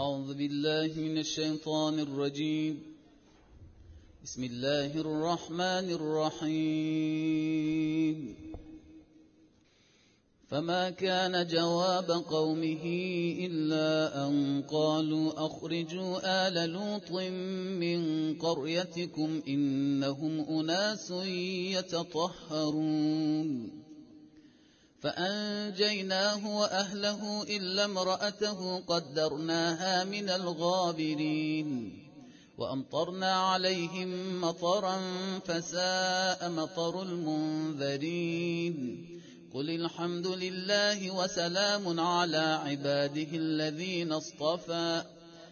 أعوذ بالله من الشيطان الرجيم. بسم الله الرحمن الرحيم. فما كان جواب قومه إلا أن قالوا أخرجوا آل لوط من قريتكم إنهم أناس يتطهرون. فأنجيناه وأهله إلا امرأته قدرناها من الغابرين. وأمطرنا عليهم مطرا فساء مطر المنذرين. قل الحمد لله وسلام على عباده الذين اصطفى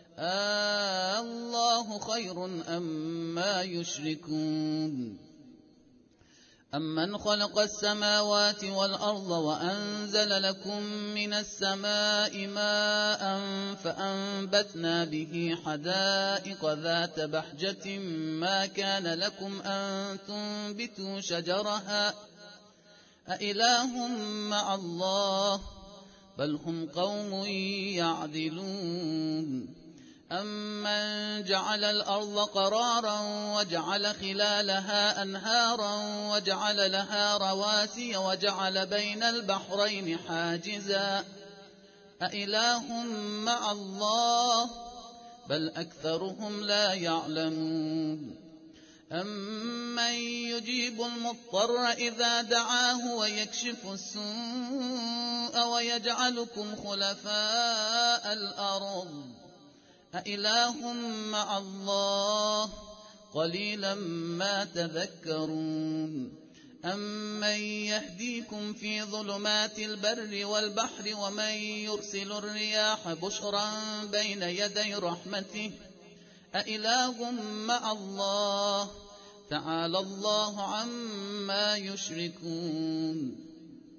الله خير أما يشركون. أمن خلق السماوات والأرض وأنزل لكم من السماء ماء فأنبتنا به حدائق ذات بهجة ما كان لكم أن تنبتوا شجرها أإله مع الله بل هم قوم يعدلون. أمن جعل الأرض قرارا وجعل خلالها أنهارا وجعل لها رواسي وجعل بين البحرين حاجزا أإله مع الله بل أكثرهم لا يعلمون. أمن يجيب المضطر إذا دعاه ويكشف السوء ويجعلكم خلفاء الأرض أإله مع الله قليلا ما تذكرون. أمن يهديكم في ظلمات البر والبحر ومن يرسل الرياح بشرا بين يدي رحمته أإله مع الله تعالى الله عما يشركون.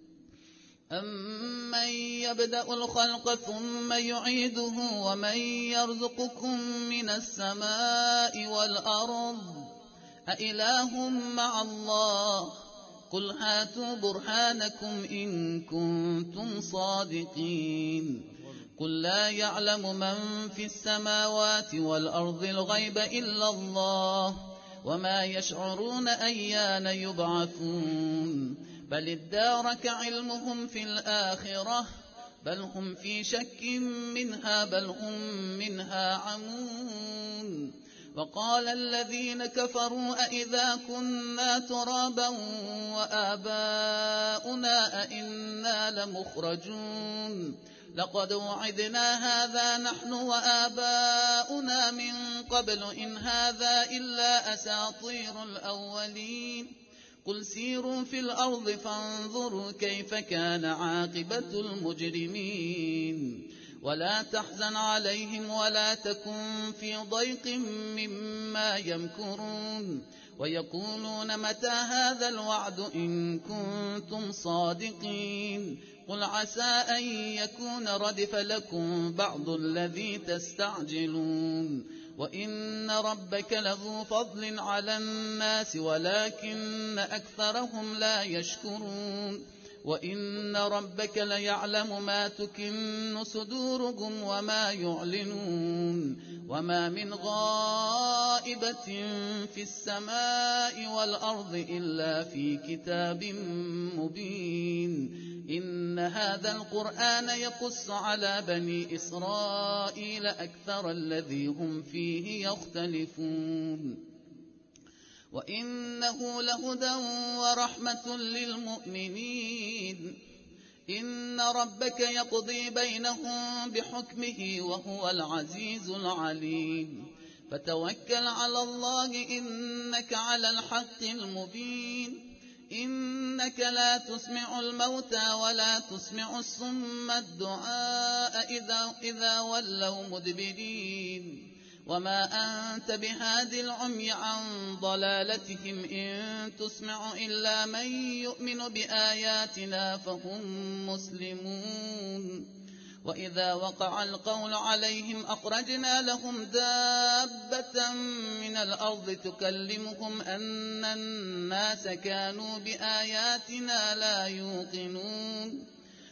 أمن يبدأ الخلق ثم يعيده ومن يرزقكم من السماء والأرض أإله مع الله قل هاتوا برهانكم إن كنتم صادقين. قل لا يعلم من في السماوات والأرض الغيب إلا الله وما يشعرون أيان يبعثون. بل ادارك علمهم في الآخرة بل هم في شك منها بل هم منها عمون. وقال الذين كفروا أئذا كنا ترابا وآباؤنا أئنا لمخرجون لقد وعدنا هذا نحن وآباؤنا من قبل إن هذا إلا أساطير الأولين. قل سيروا في الأرض فانظروا كيف كان عاقبة المجرمين. ولا تحزن عليهم ولا تكن في ضيق مما يمكرون. ويقولون متى هذا الوعد إن كنتم صادقين. قل عسى أن يكون ردف لكم بعض الذي تستعجلون. وإن ربك لذو فضل على الناس ولكن أكثرهم لا يشكرون. وإن ربك ليعلم ما تكن صدورهم وما يعلنون. وما من غائبة في السماء والأرض إلا في كتاب مبين. إن هذا القرآن يقص على بني إسرائيل أكثر الذي هم فيه يختلفون. وإنه لهدى ورحمة للمؤمنين. إن ربك يقضي بينهم بحكمه وهو العزيز العليم. فتوكل على الله إنك على الحق المبين. إنك لا تسمع الموتى ولا تسمع الصم الدعاء إذا ولوا مدبرين. وما أنت بهاد العمي عن ضلالتهم إن تسمع إلا من يؤمن بآياتنا فهم مسلمون. وإذا وقع القول عليهم أخرجنا لهم دابة من الأرض تكلمهم أن الناس كانوا بآياتنا لا يوقنون.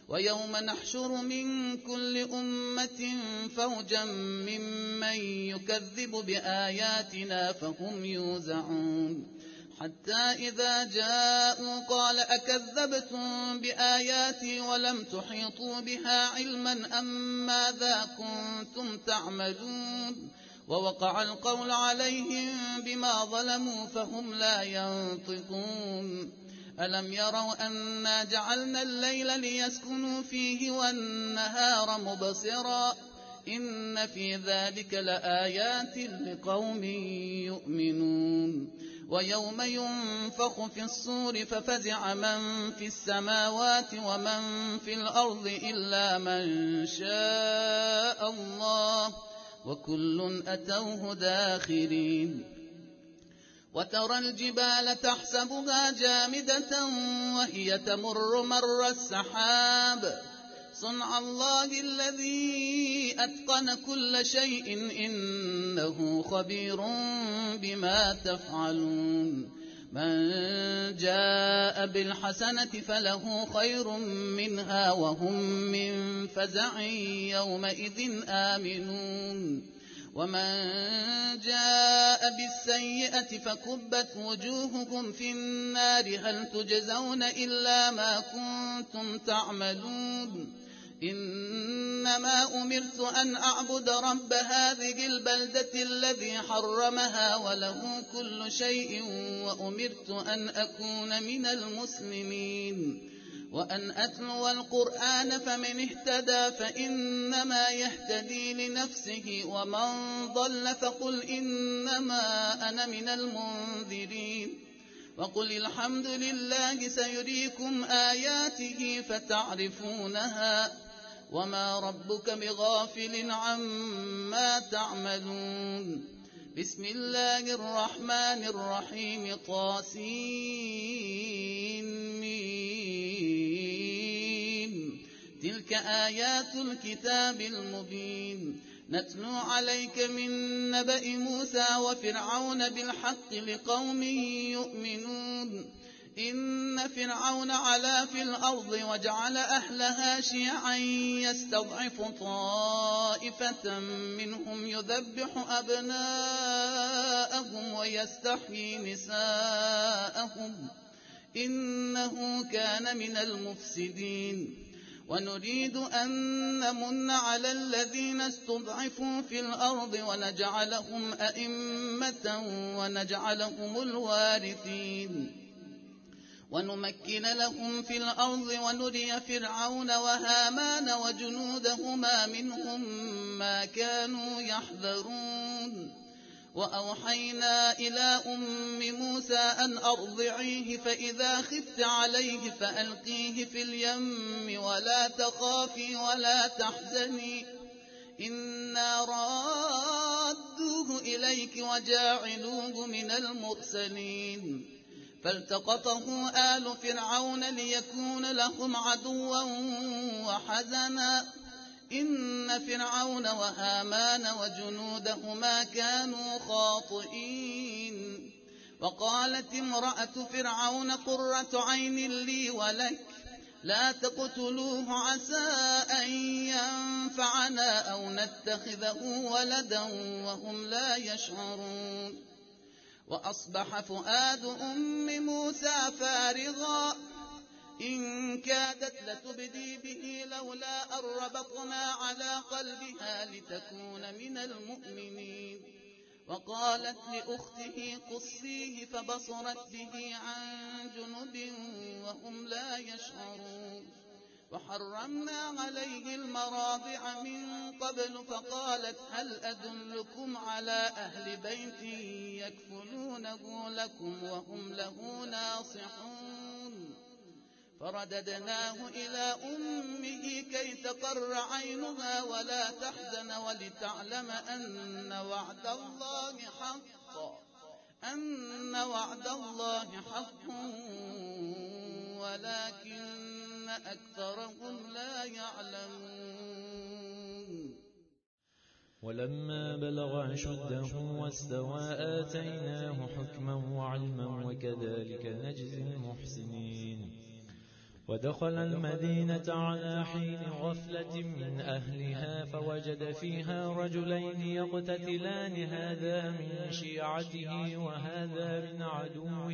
ويوم نحشر من كل أمة فوجا ممن يكذب بآياتنا فهم يوزعون حتى إذا جاءوا قال أكذبتم بآياتي ولم تحيطوا بها علما أم ماذا كنتم تعملون ووقع القول عليهم بما ظلموا فهم لا ينطقون ألم يروا أنا جعلنا الليل ليسكنوا فيه والنهار مبصرا إن في ذلك لآيات لقوم يؤمنون ويوم ينفخ في الصور ففزع من في السماوات ومن في الأرض إلا من شاء الله وكل أتوه داخرين وترى الجبال تحسبها جامدة وهي تمر مر السحاب صنع الله الذي أتقن كل شيء إنه خبير بما تفعلون من جاء بالحسنة فله خير منها وهم من فزع يومئذ آمنون ومن جاء بالسيئة فكبت وجوهكم في النار هل تجزون إلا ما كنتم تعملون إنما أمرت أن أعبد رب هذه البلدة الذي حرمها وله كل شيء وأمرت أن أكون من المسلمين وأن أتلو القرآن فمن اهتدى فإنما يهتدي لنفسه ومن ضل فقل إنما أنا من المنذرين وقل الحمد لله سيريكم آياته فتعرفونها وما ربك بغافل عما تعملون بسم الله الرحمن الرحيم طاسين تلك آيات الكتاب المبين نتلو عليك من نبأ موسى وفرعون بالحق لقوم يؤمنون إن فرعون علا في الأرض وجعل أهلها شيعا يستضعف طائفة منهم يذبح أبناءهم ويستحيي نساءهم إنه كان من المفسدين ونريد أن نمن على الذين استضعفوا في الأرض ونجعلهم أئمة ونجعلهم الوارثين ونمكن لهم في الأرض ونري فرعون وهامان وجنودهما منهم ما كانوا يحذرون وأوحينا إلى أم موسى أن أرضعيه فإذا خفت عليه فألقيه في اليم ولا تخافي ولا تحزني إنا رادوه إليك وجاعلوه من المرسلين فالتقطه آل فرعون ليكون لهم عدوا وحزنا إن فرعون وهامان وجنودهما كانوا خاطئين وقالت امرأة فرعون قرة عين لي ولك لا تقتلوه عسى أن ينفعنا أو نتخذه ولدا وهم لا يشعرون وأصبح فؤاد أم موسى فارغا إن كادت لتبدي به لولا أن ربطنا على قلبها لتكون من المؤمنين وقالت لأخته قصيه فبصرت به عن جنب وهم لا يشعرون وحرمنا عليه المراضع من قبل فقالت هل أدلكم على أهل بيت يكفلونه لكم وهم له ناصحون فرددناه إلى أمه كي تقر عينها ولا تحزن ولتعلم أن وعد الله حق ولكن أكثرهم لا يعلمون ولما بلغ أشده واستوى آتيناه حكما وعلما وكذلك نجزي المحسنين ودخل المدينة على حين غفلة من أهلها فوجد فيها رجلين يقتتلان، هذا من شيعته وهذا من عدوه،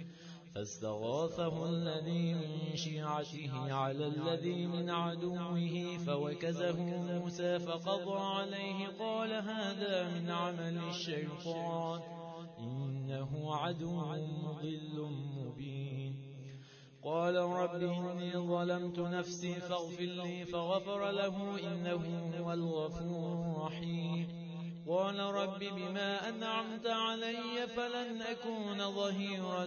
فاستغاثه الذي من شيعته على الذي من عدوه فوكزه موسى فقضى عليه، قال هذا من عمل الشيطان إنه عدو مضل مبين. قال رب إني ظلمت نفسي فاغفر لي، فغفر له إنه هو الغفور الرحيم. قال رب بما أنعمت علي فلن أكون ظهيرا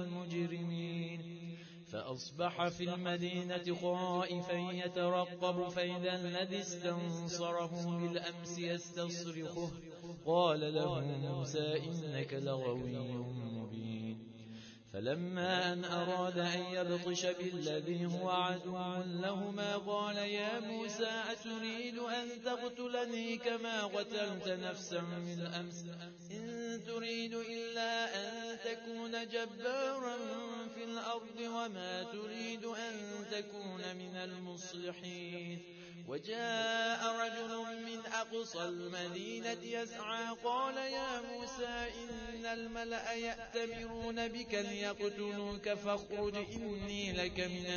للمجرمين. فأصبح في المدينة خائفا يترقب، فإذا الذي استنصره بالأمس يستصرخه، قال له موسى إنك لغوي مبين. فلما أن أراد أن يبطش بالذي هو عدو لهما قال يا موسى أتريد أن تقتلني كما قتلت نفسا بالأمس، إن تريد إلا أن تكون جبارا في الأرض وما تريد أن تكون من المصلحين. وجاء رجل من أقصى المدينة يسعى قال يا موسى إن الملأ يأتمرون بك ليقتلوك فاخرج إني لك من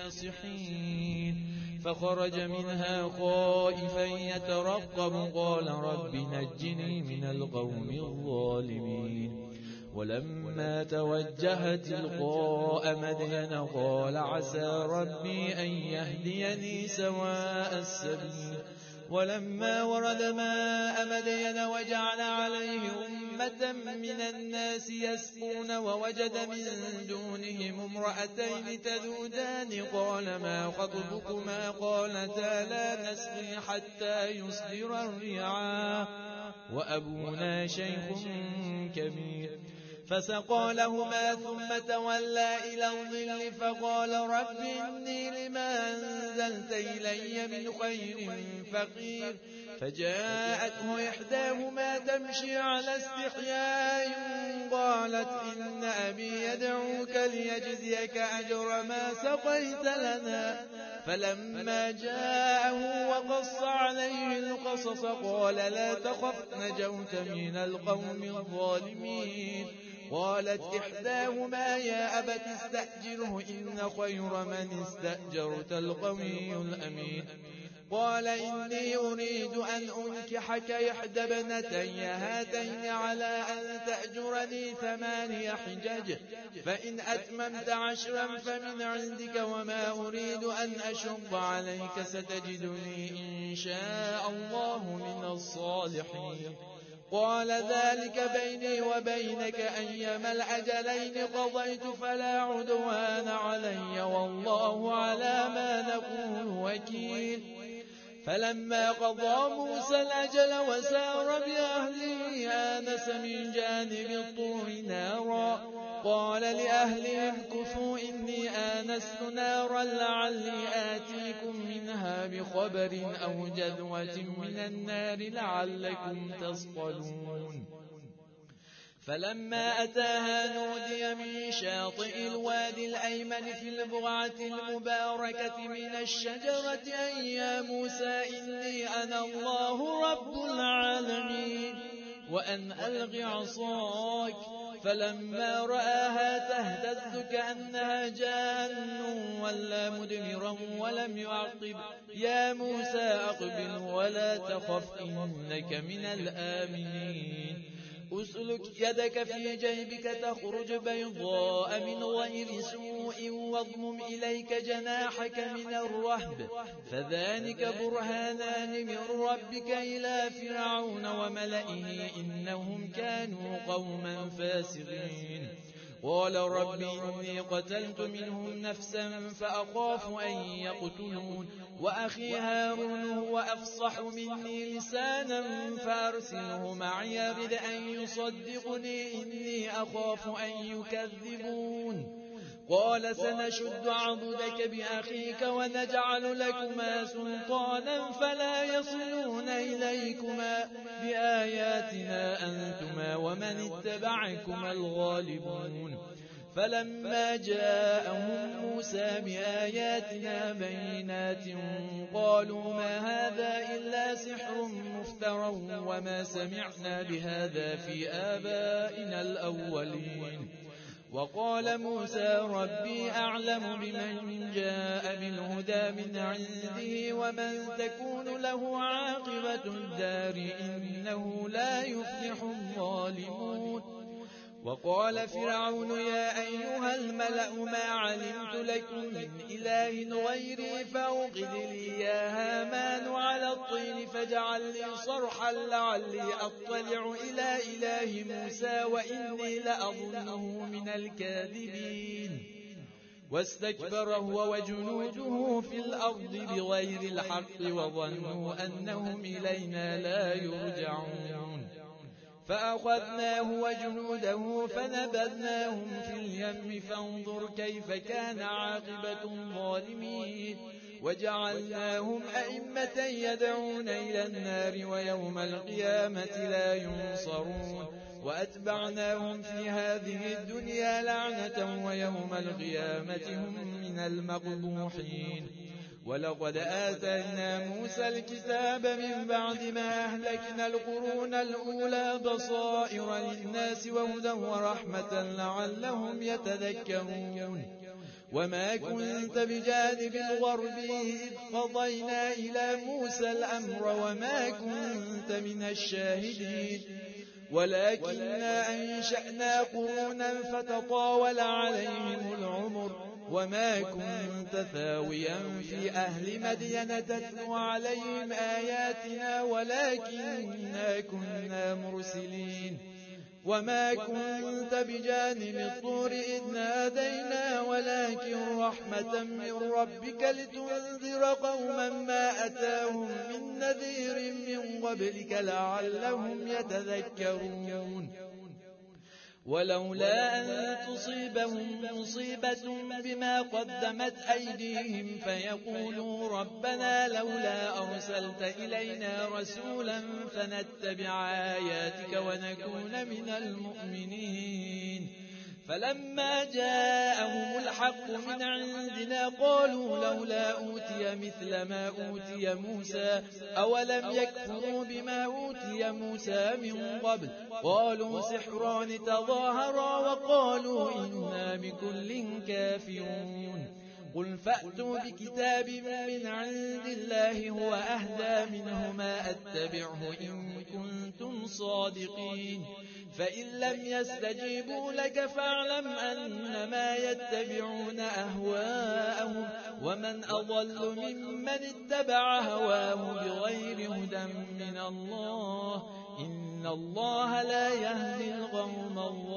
الناصحين. فخرج منها خائفا يترقب قال رب نجني من القوم الظالمين. ولما توجه تلقاء مدين قال عسى ربي أن يهديني سواء السبيل. ولما ورد ماء مدين وجعل عليه أمة من الناس يسقون ووجد من دونهم امرأتين تذودان قال ما خطبكما قالتا لا نسقي حتى يصدر الرعاء وأبونا شيخ كبير. فسقى لهما ثم تولى إلى الظل فقال رب إني لما أنزلت إلي من خير فقير. فجاءته إحداهما تمشي على استحياء قالت إن أبي يدعوك ليجزيك أجر ما سقيت لنا. فلما جاءه وقص عليه القصص قال لا تخف نجوت من القوم الظالمين. قالت إحداهما يا أبت استأجره إن خير من استأجرت القوي الأمين. قال إني أريد أن أنكحك إحدى ابنتي هاتين على أن تأجرني 8 حجج، فإن أتممت 10 فمن عندك وما أريد أن أشق عليك ستجدني إن شاء الله من الصالحين. قال ذلك بيني وبينك أيما الأجلين قضيت فلا عدوان علي والله على ما نقول وكيل. فلما قضى موسى الأجل وسار بأهله آنس من جانب الطور نارا قال لأهلهم كثوا إني آنست نارا لعلي آتيكم منها بخبر أو جذوة من النار لعلكم تصطلون. فلما أتاها نودي من شاطئ الوادي الأيمن في البقعة المباركة من الشجرة أن يا موسى إني أنا الله رب العالمين وأن ألق عصاك. فلما رآها تهتز كأنها جان ولا مدبرا ولم يعقب يا موسى أقبل ولا تخف إنك من الآمنين. أسلك يدك في جيبك تخرج بيضاء من غير سوء واضمم إليك جناحك من الرهب فذلك برهانان من ربك إلى فرعون وملئه إنهم كانوا قوما فاسقين. قال رب إني قتلت منهم نفسا فأخاف أن يقتلون وأخي هارون هو أفصح مني لسانا فأرسله معي يرد أن يصدقني إني أخاف أن يكذبون. قال سنشد عضدك بأخيك ونجعل لكما سلطانا فلا يصلون إليكما بآياتنا أنتما ومن اتبعكما الغالبون. فلما جاءهم موسى بآياتنا بينات قالوا ما هذا إلا سحر مفترى وما سمعنا بهذا في آبائنا الأولين. وقال موسى ربي أعلم بمن جاء بالهدى من عنده ومن تكون له عاقبة الدار إنه لا يفلح الظالمون. وقال فرعون يا أيها الملأ ما علمت لكم من إله غيري فأوقد لي يا هامان على الطين فاجعل لي صرحا لعلي أطلع إلى إله موسى وإني لأظنه من الكاذبين. واستكبر هو وجنوده في الأرض بغير الحق وظنوا أنهم إلينا لا يرجعون. فأخذناه وجنوده فنبذناهم في اليم فانظر كيف كان عاقبة الظالمين. وجعلناهم أئمة يدعون إلى النار ويوم القيامة لا ينصرون. وأتبعناهم في هذه الدنيا لعنة ويوم القيامة هم من المقبوحين. ولقد آتينا موسى الكتاب من بعد ما أهلكنا القرون الأولى بصائر للناس وهدى ورحمة لعلهم يتذكرون. وما كنت بجانب الغرب إذ قضينا إلى موسى الأمر وما كنت من الشاهدين ولكننا أنشأنا قرونا فتطاول عليهم العمر وما كنت ثاويا في أهل مدين تتلو عليهم آياتنا ولكننا كنا مرسلين. وما كنت بجانب الطور إذ نادينا ولكن رحمة من ربك لتنذر قوما ما أتاهم من نذير من قبلك لعلهم يتذكرون. ولولا أن تصيبهم مصيبة بما قدمت أيديهم فيقولوا ربنا لولا أرسلت إلينا رسولا فنتبع آياتك ونكون من المؤمنين. فلما جاءهم الحق من عندنا قالوا لولا أوتي مثل ما أوتي موسى أولم يكفروا بما أوتي موسى من قبل قالوا سحران تظاهرا وقالوا إنا بكل كافرون. قل فأتوا بكتاب من عند الله هو أهدى منهما أتبعه إن كنتم صادقين. فإن لم يستجيبوا لك فاعلم أنما يتبعون أهواءهم ومن أضل ممن اتبع هواه بغير هدى من الله إن الله لا يهدي القوم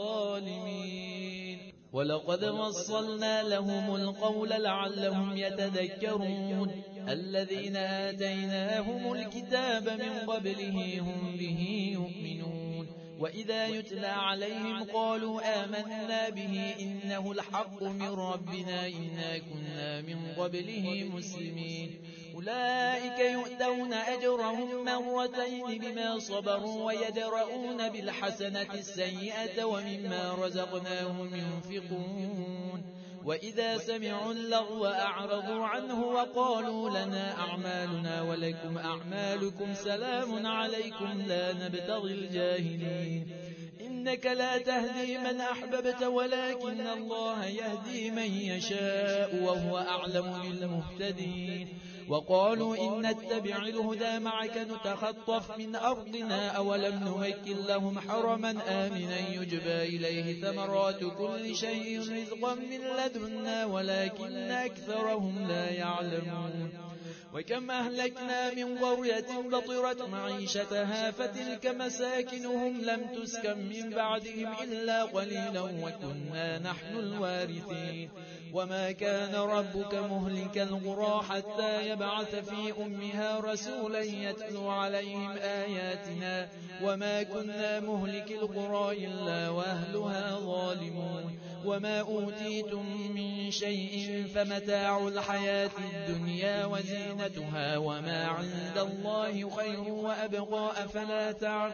الظالمين. ولقد وصلنا لهم القول لعلهم يتذكرون. الذين آتيناهم الكتاب من قبله هم به يؤمنون. وإذا يتلى عليهم قالوا آمنا به إنه الحق من ربنا إنا كنا من قبله مسلمين. أولئك يؤتون أجرهم مرتين بما صبروا ويدرؤون بالحسنة السيئة ومما رزقناهم ينفقون. وإذا سمعوا اللغو أعرضوا عنه وقالوا لنا أعمالنا ولكم أعمالكم سلام عليكم لا نبتغي الجاهلين. إنك لا تهدي من أحببت ولكن الله يهدي من يشاء وهو أعلم بالمهتدين. وقالوا إن نتبع الهدى معك نتخطف من أرضنا أولم نمكن لهم حرما آمنا يجبى إليه ثمرات كل شيء رزقا من لدنا ولكن أكثرهم لا يعلمون. وكم أهلكنا من قرية بطرت معيشتها فتلك مساكنهم لم تسكن من بعدهم إلا قليلا وكنا نحن الوارثين. وما كان ربك مهلك القرى حتى يبعث في أمها رسولا يتلو عليهم آياتنا وما كنا مهلك القرى إلا وأهلها ظالمون. وما أوتيتم من شيء فمتاع الحياة الدنيا وزينتها وما عند الله خير وأبقى أفلا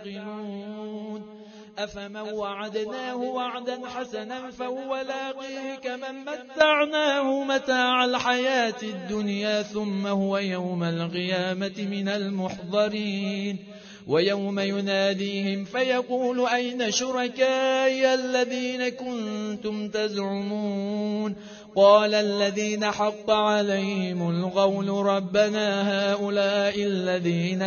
تعقلون أفمن وعدناه وعدا حسنا فهو لاقيه كمن متعناه متاع الحياة الدنيا ثم هو يوم القيامة من المحضرين ويوم يناديهم فيقول أين شركائي الذين كنتم تزعمون قال الذين حق عليهم القول ربنا هؤلاء الذين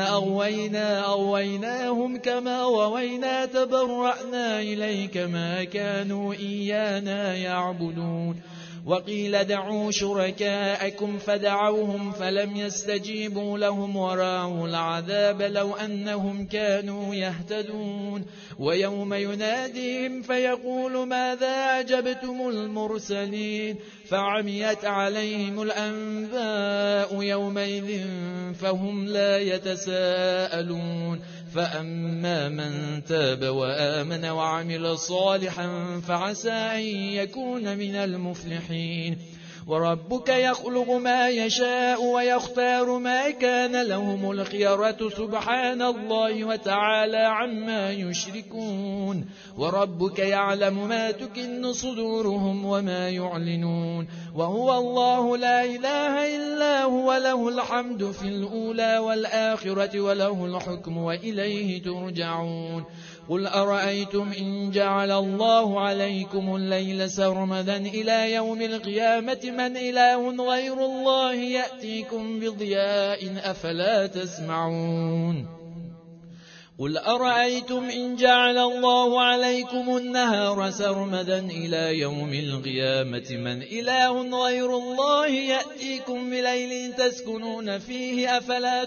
أغويناهم كما غوينا تبرأنا إليك ما كانوا إيانا يعبدون وقيل ادعوا شركاءكم فدعوهم فلم يستجيبوا لهم ورأوا العذاب لو أنهم كانوا يهتدون ويوم يناديهم فيقول ماذا أجبتم المرسلين فعميت عليهم الأنباء يومئذ فهم لا يتساءلون فأما من تاب وآمن وعمل صالحا فعسى أن يكون من المفلحين وربك يخلق ما يشاء ويختار ما كان لهم الخيرة سبحان الله وتعالى عما يشركون وربك يعلم ما تكن صدورهم وما يعلنون وهو الله لا إله إلا هو له الحمد في الأولى والآخرة وله الحكم وإليه ترجعون قل أرأيتم إن جعل الله عليكم الليل سرمدا إلى يوم القيامة من إله غير الله يأتيكم بضياء أفلا تسمعون قل أرأيتم إن جعل الله عليكم النهار سرمدا إلى يوم القيامة من إله غير الله يأتيكم بليل تسكنون فيه أفلا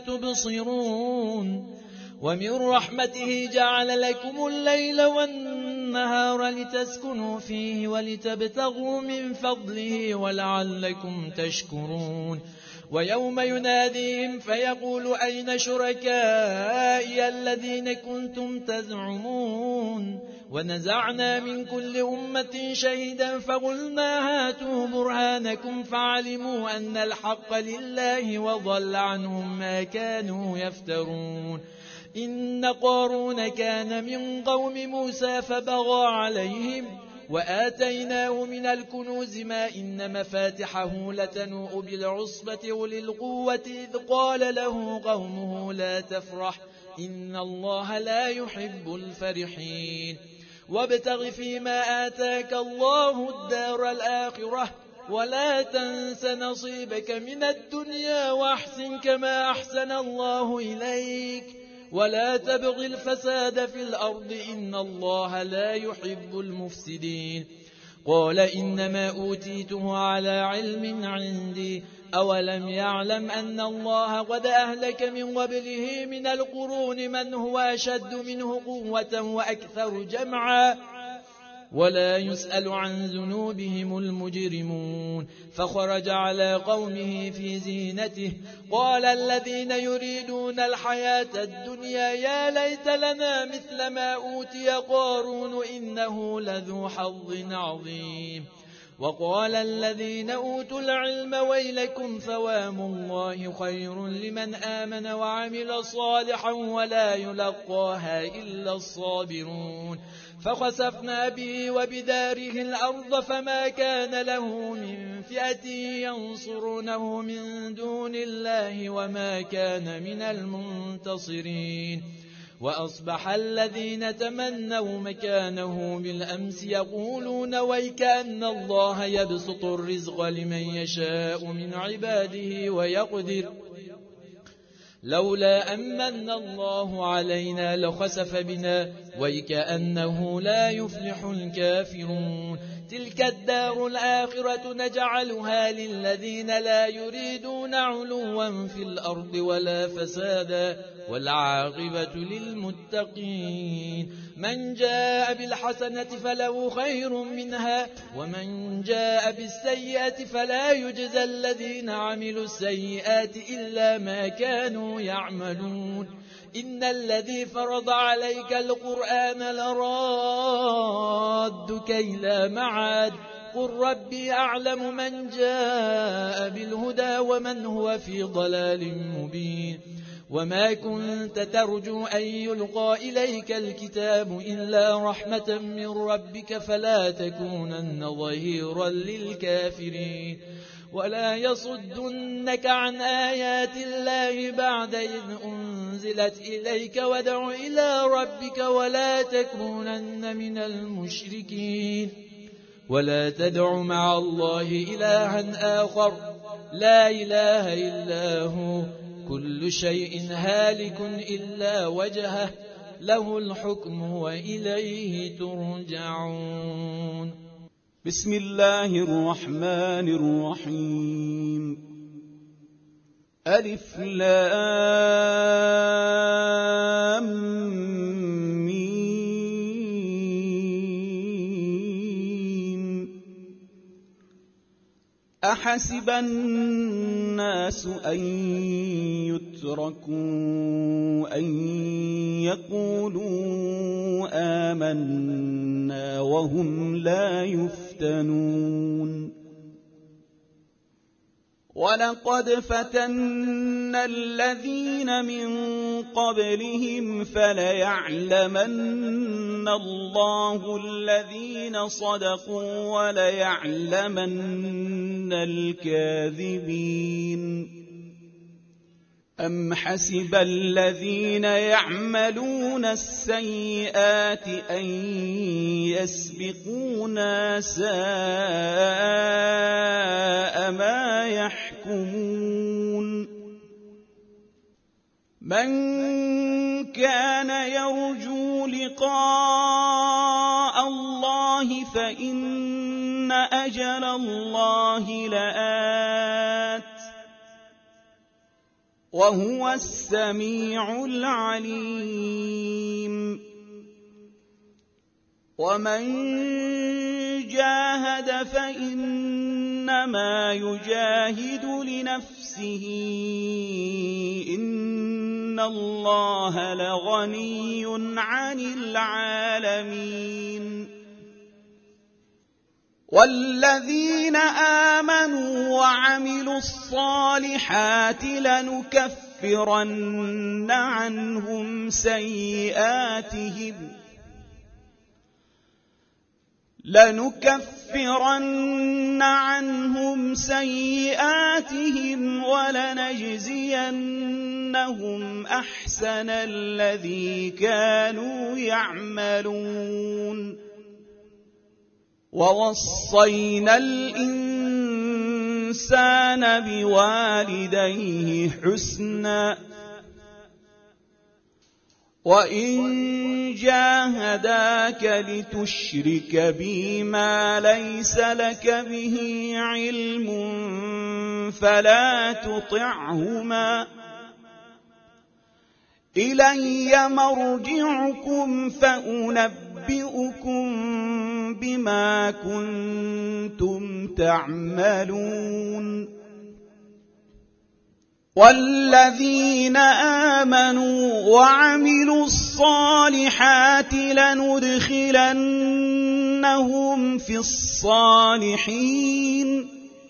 تبصرون ومن رحمته جعل لكم الليل والنهار لتسكنوا فيه ولتبتغوا من فضله ولعلكم تشكرون ويوم يناديهم فيقول أين شركائي الذين كنتم تزعمون ونزعنا من كل أمة شهيدا فقلنا هاتوا برهانكم فعلموا أن الحق لله وضل عنهم ما كانوا يفترون إن قارون كان من قوم موسى فبغى عليهم وآتيناه من الكنوز ما إن مفاتحه لتنوء بالعصبة أولي القوة إذ قال له قومه لا تفرح إن الله لا يحب الفرحين وابتغ فيما آتاك الله الدار الآخرة ولا تنس نصيبك من الدنيا وأحسن كما أحسن الله إليك ولا تبغ الفساد في الأرض إن الله لا يحب المفسدين قال إنما أوتيته على علم عندي أولم يعلم أن الله قد أهلك من قبله من القرون من هو أشد منه قوة وأكثر جمعا ولا يسأل عن ذنوبهم المجرمون فخرج على قومه في زينته قال الذين يريدون الحياة الدنيا يا ليت لنا مثل ما أوتي قارون إنه لذو حظ عظيم وقال الذين أوتوا العلم ويلكم ثواب الله خير لمن آمن وعمل صالحا ولا يلقاها إلا الصابرون فخسفنا به وبداره الأرض فما كان له من فئة ينصرونه من دون الله وما كان من المنتصرين وأصبح الذين تمنوا مكانه بالأمس يقولون ويكأن الله يبسط الرزق لمن يشاء من عباده ويقدر لولا أمن الله علينا لخسف بنا ويكأنه لا يفلح الكافرون تلك الدار الآخرة نجعلها للذين لا يريدون علوا في الأرض ولا فسادا والعاقبة للمتقين من جاء بالحسنة فله خير منها ومن جاء بالسيئة فلا يجزى الذين عملوا السيئات إلا ما كانوا يعملون إن الذي فرض عليك القرآن لرادك إلى معاد قل ربي أعلم من جاء بالهدى ومن هو في ضلال مبين وما كنت ترجو أن يلقى إليك الكتاب إلا رحمة من ربك فلا تكونن ظهيرا للكافرين ولا يصدنك عن آيات الله بعد إذ أنزلت إليك وادع إلى ربك ولا تكونن من المشركين ولا تدع مع الله إلها آخر لا إله إلا هو كل شيء هالك إلا وجهه له الحكم وإليه ترجعون. بسم الله الرحمن الرحيم. ألف لام ميم. أحسب الناس أن يتركوا أن يقولوا آمنا وهم لا يفتنون ولقد فتنا الذين من قبلهم فليعلمن الله الذين صدقوا وليعلمن الكاذبين أم حسب الذين يعملون السيئات أن يسبقونا ساء ما يحكمون من كان يرجو لقاء الله فإن أجل الله لآت وهو السميع العليم ومن جاهد فإنما يجاهد لنفسه إن الله لغني عن العالمين والذين آمنوا وعملوا الصالحات لنكفرن عنهم سيئاتهم ولنجزينهم أحسن الذي كانوا يعملون ووصينا الإنسان بوالديه حسنا وإن جاهداك لتشرك بي ما ليس لك به علم فلا تطعهما إلي مرجعكم فأنبئكم بما كنتم تعملون والذين آمنوا وعملوا الصالحات لندخلنهم في الصالحين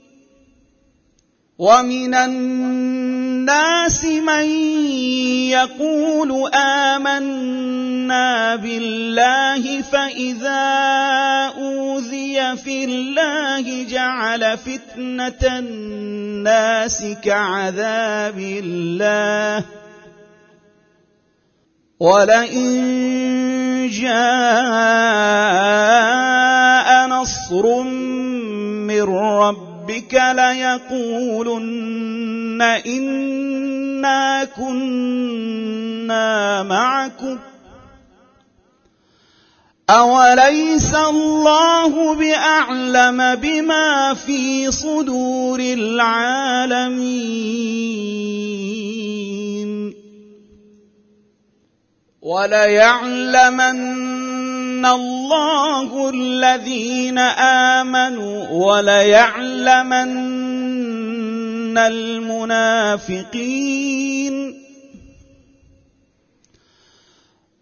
ومن الناس من يقول آمنا بالله فإذا أوذي في الله جعل فتنة الناس كعذاب الله ولئن جاء نصر من ربك ليقولن إنا كنا معكم أوليس الله بأعلم بما في صدور العالمين وليعلمن الله الذين آمنوا وليعلمن المنافقين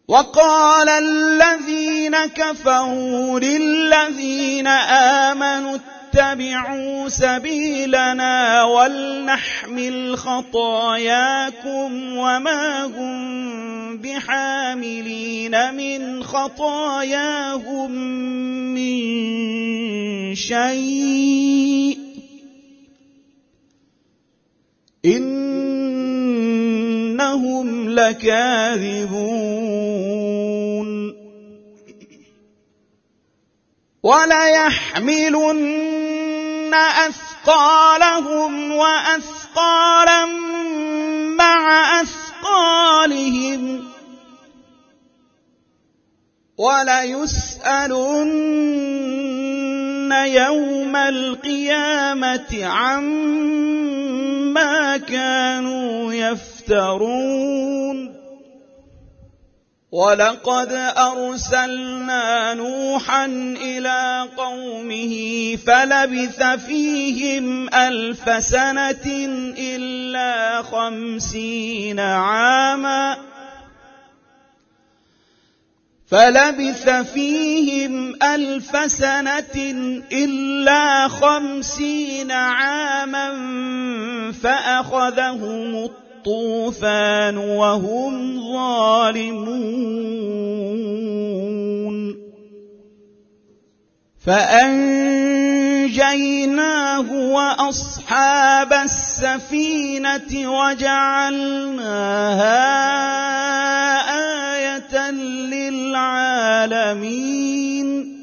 وقال الذين كفروا للذين آمنوا اتبعوا سبيلنا ولنحمل خطاياكم وما هم بحاملين من خطاياهم من شيء إنهم لكاذبون وليحملن أثقالهم وأثقالا مع أثقالهم وليسألن يوم القيامة عما كانوا يفترون ولقد أرسلنا نوحا إلى قومه فلبث فيهم 1000 سنة إلا 50 عاما فلبث فيهم 1000 سنة إلا 50 عاما فأخذهم الطوفان وهم ظالمون فأنجيناه وأصحاب السفينة وجعلناها آية للعالمين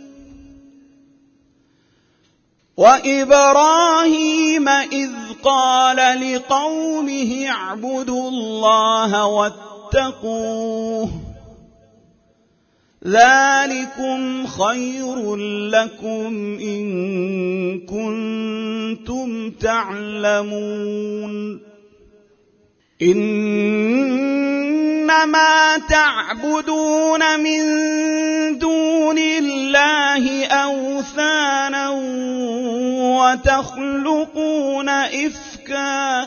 وإبراهيم إذ قال لقومه اعبدوا الله واتقوه ذلكم خير لكم إن كنتم تعلمون إنما تعبدون من دون الله أوثانا وتخلقون إفكا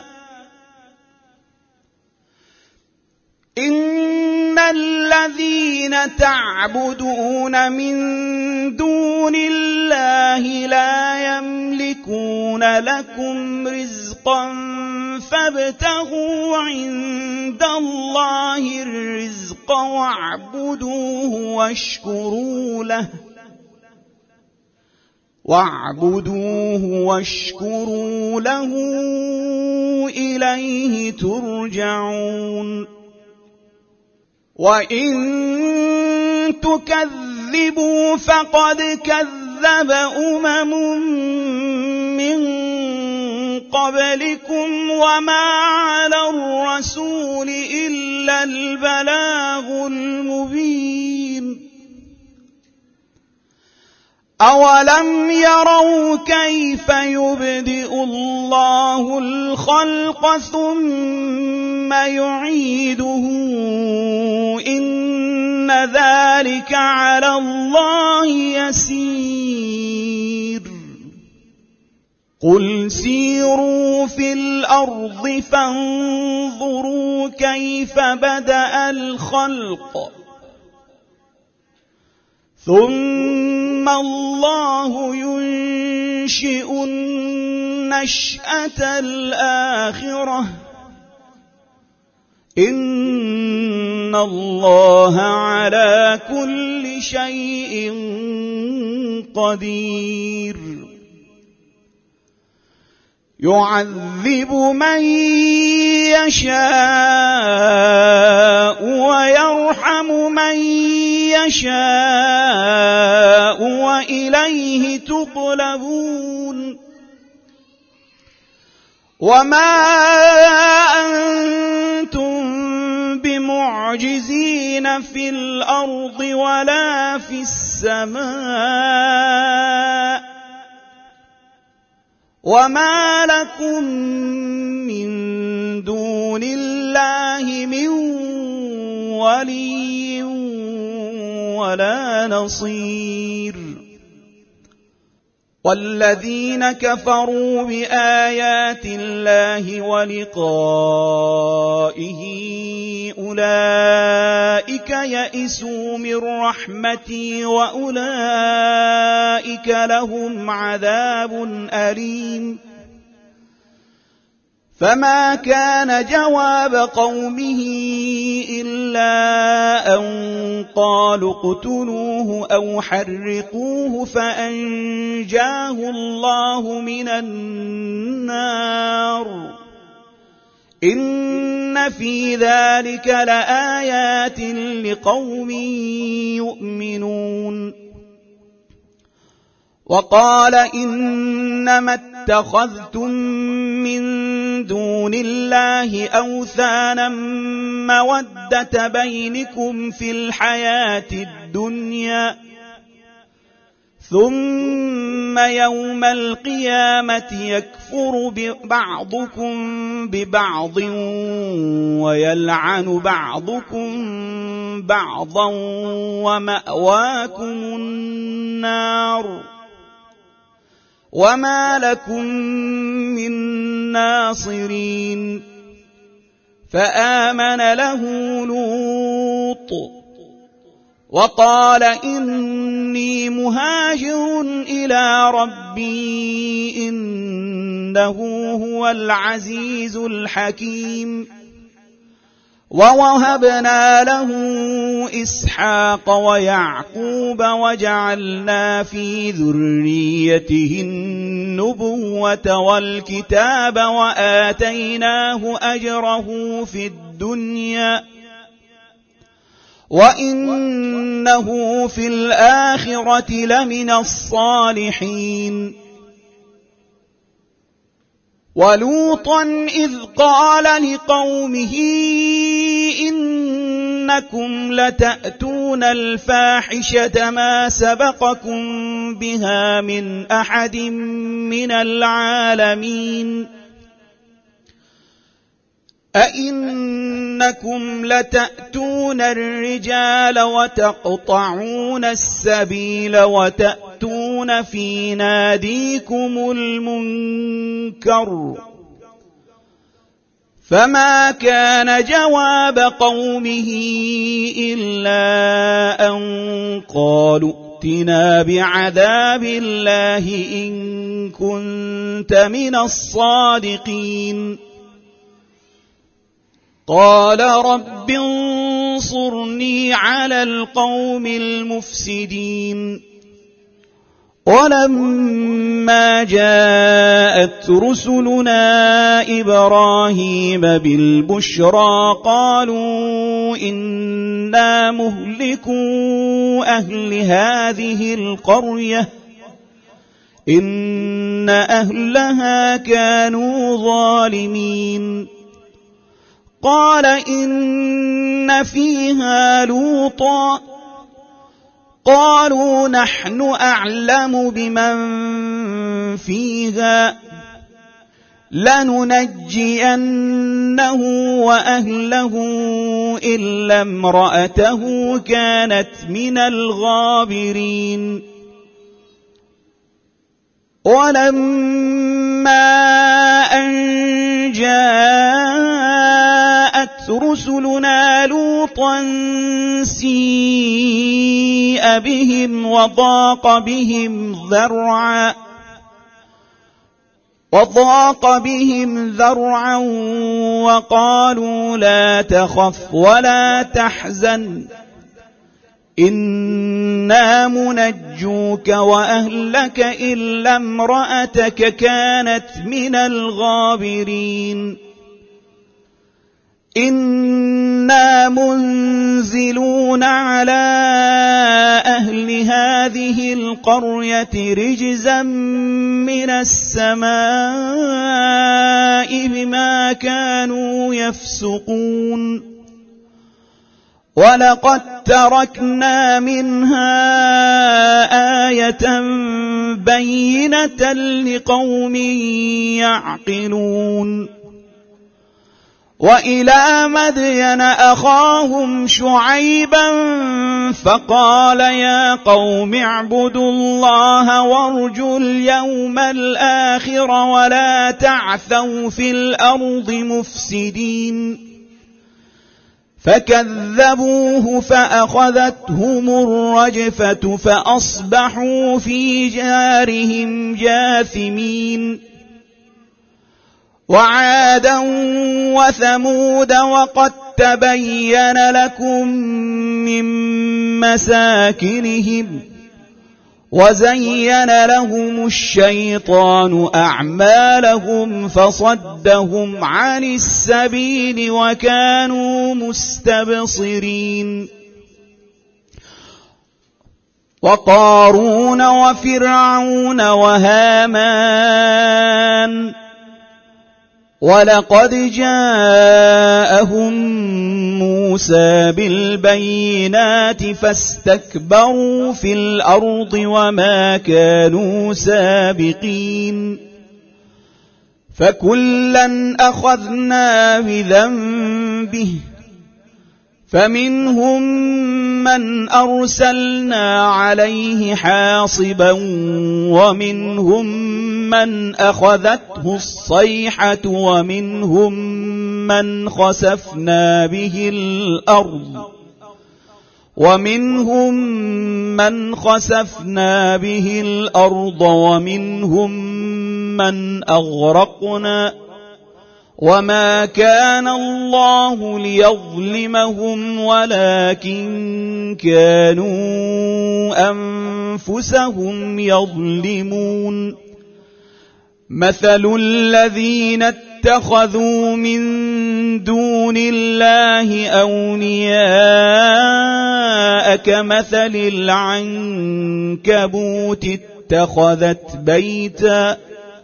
إن الذين تعبدون من دون الله لا يملكون لكم رزقا فابتغوا عند الله الرزق واعبدوه واشكروا له إليه ترجعون وإن تكذبوا فقد كذب من قبلكم وما على الرسول إلا البلاغ المبين أولم يروا كيف يبدئ الله الخلق ثم يعيده إن ذلك على الله يسير قل سيروا في الأرض فانظروا كيف بدأ الخلق ثم الله ينشئ النشأة الآخرة إن الله على كل شيء قدير يعذب من يشاء ويرحم من يشاء وإليه تقلبون وما أنتم بمعجزين في الأرض ولا في السماء وما لكم من دون الله من ولي ولا نصير والذين كفروا بآيات الله ولقائه أولئك يئسوا من رحمتي وأولئك لهم عذاب أليم فما كان جواب قومه إلا أن قالوا اقتلوه أو حرقوه فأنجاه الله من النار إن في ذلك لآيات لقوم يؤمنون وقال إنما اتخذتم من دون الله أوثانا مودة بينكم في الحياة الدنيا ثم يوم القيامة يكفر بعضكم ببعض ويلعن بعضكم بعضا ومأواكم النار وما لكم من ناصرين فآمن له لوط وقال إني مهاجر إلى ربي إنه هو العزيز الحكيم ووهبنا له إسحاق ويعقوب وجعلنا في ذريته النبوة والكتاب وآتيناه أجره في الدنيا وإنه في الآخرة لمن الصالحين ولوطا إذ قال لقومه إنكم لتأتون الفاحشة ما سبقكم بها من أحد من العالمين أئنكم لتأتون الرجال وتقطعون السبيل وتأتون في ناديكم المنكر فما كان جواب قومه إلا أن قالوا ائتنا بعذاب الله إن كنت من الصادقين قال رب انصرني على القوم المفسدين ولما جاءت رسلنا إبراهيم بالبشرى قالوا إنا مهلكو أهل هذه القرية إن أهلها كانوا ظالمين قال إن فيها لوطا قالوا نحن أعلم بمن فيها لننجينه وأهله إلا امرأته كانت من الغابرين ولما أن جاءت رسلنا لوطا سيء بهم وضاق بهم ذرعا وقالوا لا تخف ولا تحزن إنا منجوك وأهلك إلا امرأتك كانت من الغابرين إنا منزلون على أهل هذه القرية رجزا من السماء بما كانوا يفسقون ولقد تركنا منها آية بينة لقوم يعقلون وإلى مدين أخاهم شعيبا فقال يا قوم اعبدوا الله وارجوا اليوم الآخر ولا تعثوا في الأرض مفسدين فكذبوه فأخذتهم الرجفة فأصبحوا في دارهم جاثمين وعادا وثمود وقد تبين لكم من مساكنهم وزين لهم الشيطان أعمالهم فصدهم عن السبيل وكانوا مستبصرين وقارون وفرعون وهامان ولقد جاءهم موسى بالبينات فاستكبروا في الأرض وما كانوا سابقين فكلا أخذنا بذنبه فمنهم من أرسلنا عليه حاصبا ومنهم من أخذته الصيحة ومنهم من خسفنا به الأرض ومنهم من أغرقنا وما كان الله ليظلمهم ولكن كانوا أنفسهم يظلمون مثل الذين اتخذوا من دون الله أولياء كمثل العنكبوت اتخذت بيتا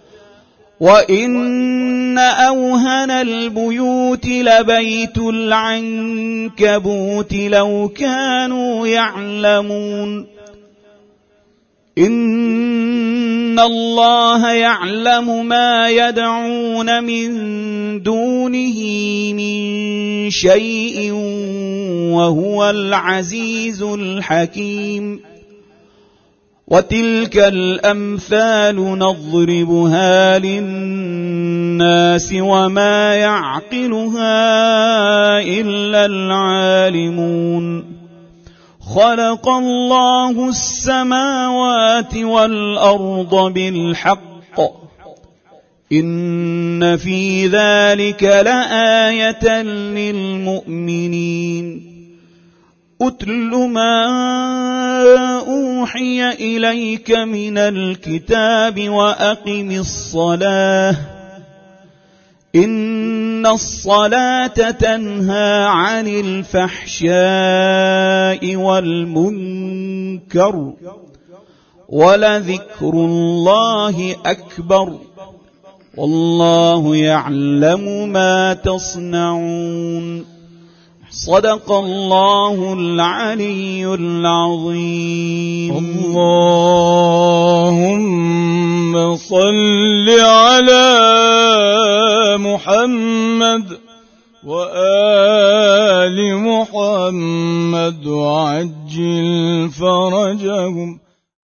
وإن أوهن البيوت لبيت العنكبوت لو كانوا يعلمون إن الله يعلم ما يدعون من دونه من شيء وهو العزيز الحكيم وتلك الأمثال نضربها للناس وما يعقلها إلا العالمون خلق الله السماوات والأرض بالحق إن في ذلك لآية للمؤمنين أتل ما أوحي إليك من الكتاب وأقم الصلاة إن الصلاة تنهى عن الفحشاء والمنكر ولذكر الله أكبر والله يعلم ما تصنعون صدق الله العلي العظيم اللهم صل على محمد وآل محمد وعجل فرجهم